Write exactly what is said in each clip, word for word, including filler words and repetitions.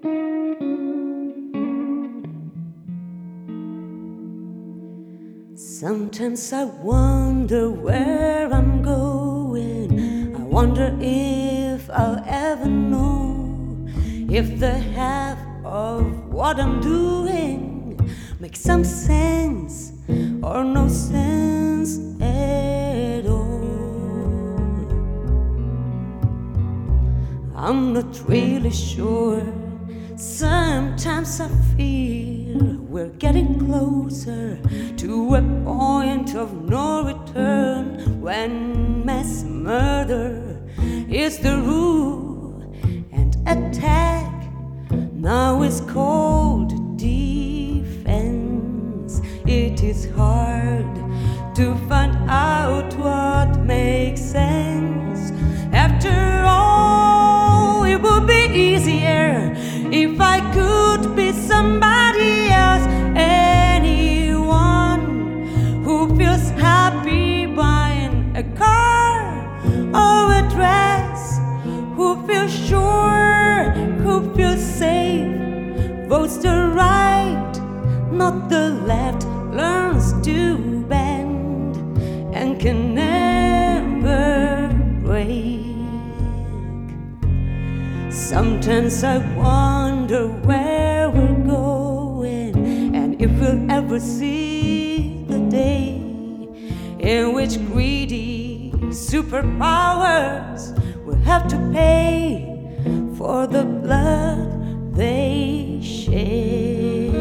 Sometimes I wonder where I'm going. I wonder if I'll ever know if the half of what I'm doing makes some sense or no sense at all. I'm not really sure. Sometimes I feel we're getting closer to a point of no return, when mass murder is the rule and attack now is called defense. It is hard to find out what makes sense. After all, it would be easier if I could be somebody else, anyone who feels happy buying a car or a dress, who feels sure, who feels safe, votes the right, not the left, learns to bend and can never break. Sometimes I wonder where we're going, and if we'll ever see the day in which greedy superpowers will have to pay for the blood they shed.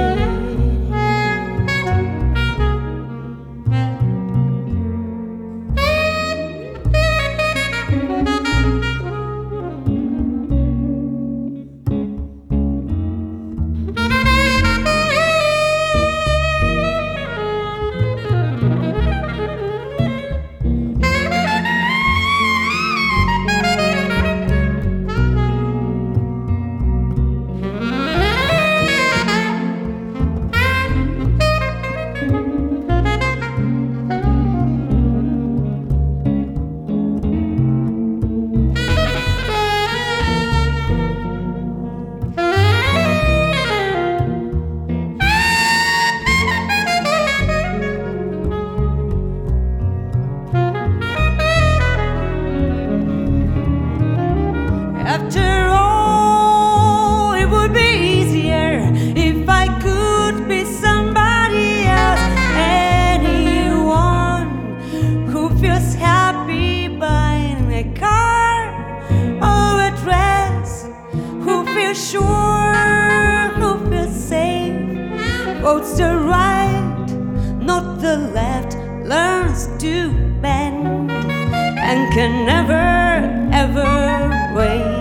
After all, it would be easier if I could be somebody else, anyone who feels happy buying a car or a dress, who feels sure, who feels safe, votes the right, not the left, learns to bend and can never, ever wait.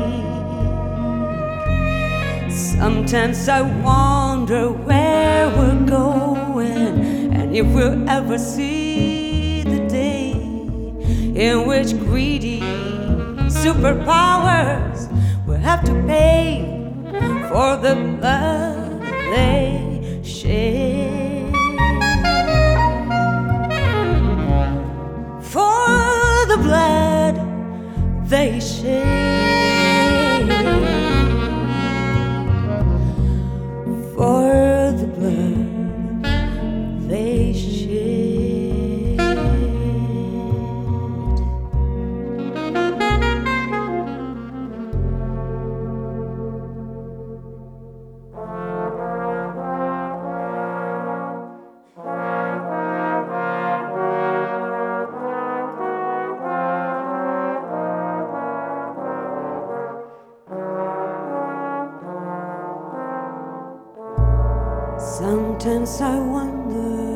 Sometimes I wonder where we're going, and if we'll ever see the day in which greedy superpowers will have to pay for the blood they shed. For the blood they shed. For the blood they shed. Sometimes I wonder